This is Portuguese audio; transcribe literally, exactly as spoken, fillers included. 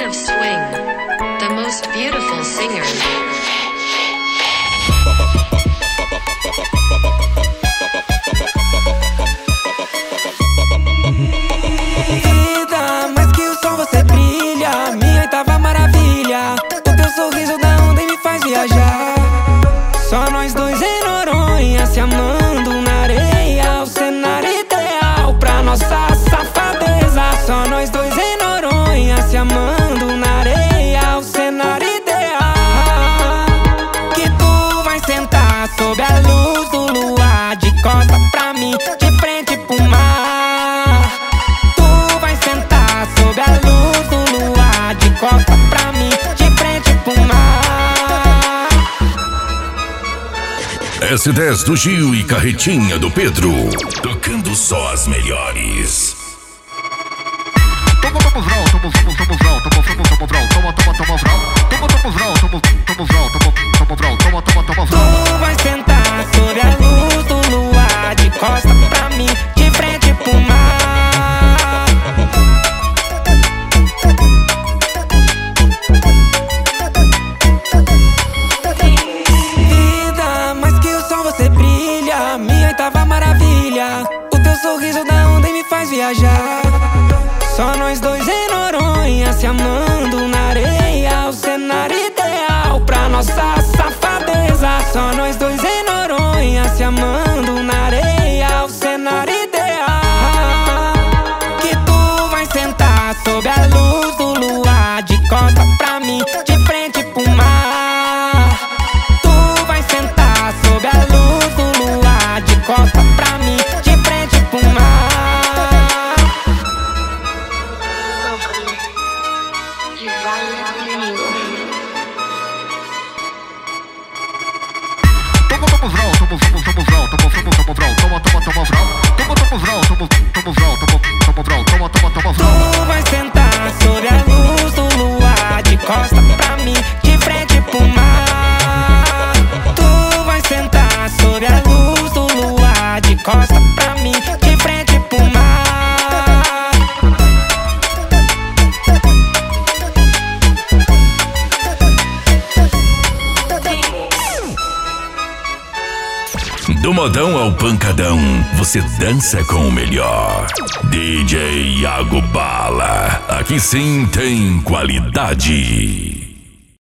of swing, the most beautiful singer. Vida, mais que o sol você brilha, minha oitava maravilha. O teu sorriso dá onda e me faz viajar. Só nós dois em Noronha, se amando na areia. O cenário ideal pra nossa safadeza. Só nós dois em Noronha, se amando na areia. O cenário ideal. Que tu vai sentar sob a luz do luar, de costa pra mim, de frente pro mar. Tu vai sentar sob a luz do luar, de costa pra mim, de frente pro mar. S dez do Gil e Carretinha do Pedro, tocando só as melhores. Toma, toma vral, toma, toma, toma vral, toma, toma, toma vral, toma, toma, toma vral, toma, toma vral, toma, toma vral, toma, toma vral, toma, toma, toma vral. Tu vai sentar sob a luz do luar, de costa pra mim, de frente pro mar. Vida, mais que o sol você brilha, minha oitava maravilha. O teu sorriso dá onda e me faz viajar. Só nós dois em Noronha, se amando na areia. O cenário ideal pra nossa safadeza. Só nós dois em Noronha, se amando na areia. O cenário ideal. Que tu vai sentar sob a luz do luar, de costa pra mim, de frente pro mar. Tu vai sentar sob a luz do luar, de costa pra mim, de frente pro mar. Toma, toma vral, toma, toma, toma vral, toma, toma, toma vral, toma, toma, toma vral, toma, toma vral, toma, toma vral, toma, toma vral, toma, toma, toma vral. Tu vai sentar sob a luz do luar, de costa pra mim, de frente pro mar. Tu vai sentar sob a luz do luar, de costa pra mim, de frente pro mar. Do modão ao pancadão, você dança com o melhor. D J Iago Bala, aqui sim tem qualidade.